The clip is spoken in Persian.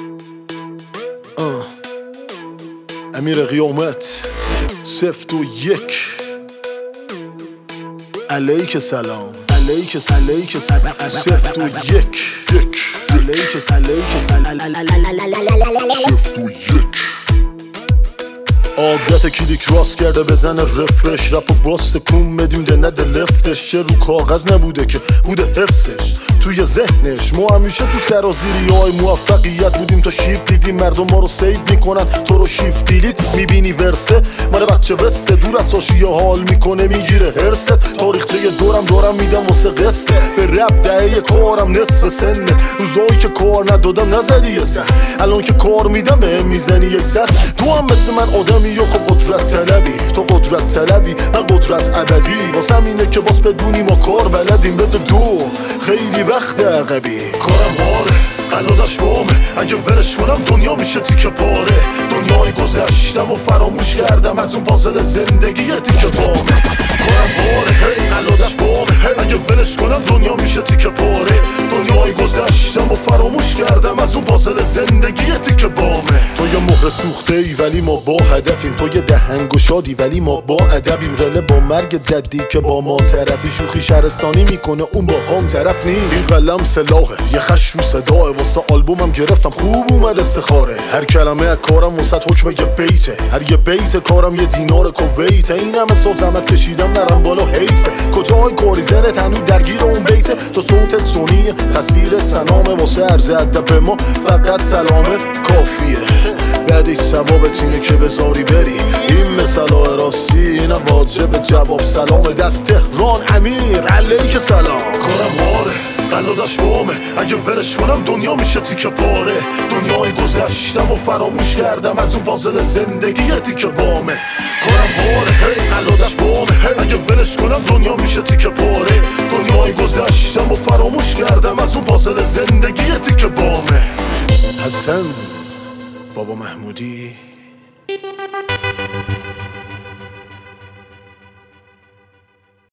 امیر قیامت 0 و 1 علیک سلام علیک سلام 0 و 1 علیک سلام 0 و 1 عادت کلیک راست کرده بزنه رفرش رپ و باز تکون بدیم ده نده لفتش چه رو کاغذ نبوده که بوده حفظش توی ذهنش ما همیشه تو سرازیری های موفقیت بودیم تا شیف دیدیم مردم ما رو سیو میکنن تو رو شیف دیلیت میبینی ورسه مال بچه وسته دور از ساشیه حال میکنه میگیره هرست تاریخچه دورم میدم واسه قصه به رپ دهه کارم نصف سنه روزایی که کار ندادم نزدی یه سر الان که کار میدم به میزنی یک سر تو هم مثل من آدمی یا خب قدرت طلبی تو قدرت طلبی من قدرت ابدی واسم اینه که باز بدونی ما کار بلدیم بده دو خیلی وقت عقبی کارم هاره قلادش بامه اگه ولش کنم دنیا میشه تیکه پاره دنیای گذشتم و فراموش کردم از اون پازل زندگی تیکه بامه کارم هاره هی قلادش بامه اگه ولش کنم دنیا میشه تیکه پاره دنیای گذشتم و فراموش کردم از اون پازل زندگی تیکه بامه تو یه مهر سوخته ای ولی ما با هدفیم تو یه دهنگ و شادی ولی ما با ادبیم رله با مرگ جدی که با ما طرفی شوخی شهرستانی میکنه اون با هم طرف نی این قلم سلاحه یه خش رو صداه واسه آلبومم گرفتم خوب اومد استخاره هر کلمه از کارم واسه حکم یه بیته هر یه بیت کارم یه دینار کویته این همه صبح زحمت کشیدم نرم بالا حیفه کجای کاری زنت هنوز درگیر اون بیته تو صوتت سونیه تصویر سلامه واسه عرض ادب ما فقط سلامه کافیه بعدش ثوابت اینه که بذاری بری این مثلا راستی این واجب جواب سلام دست تهران امیر علیک سلام کارم هاره قلادش بامه اگه ولش کنم دنیا میشه تیکه پاره دنیای گذشتم و فراموش کردم از اون پازل زندگی تیکه بامه کارم هاره هی قلادش بامه اگه ولش کنم دنیا میشه تیکه پاره دنیای گذشتم و فراموش کردم از اون پازل زندگی تیکه بامه حسن بابا محمودی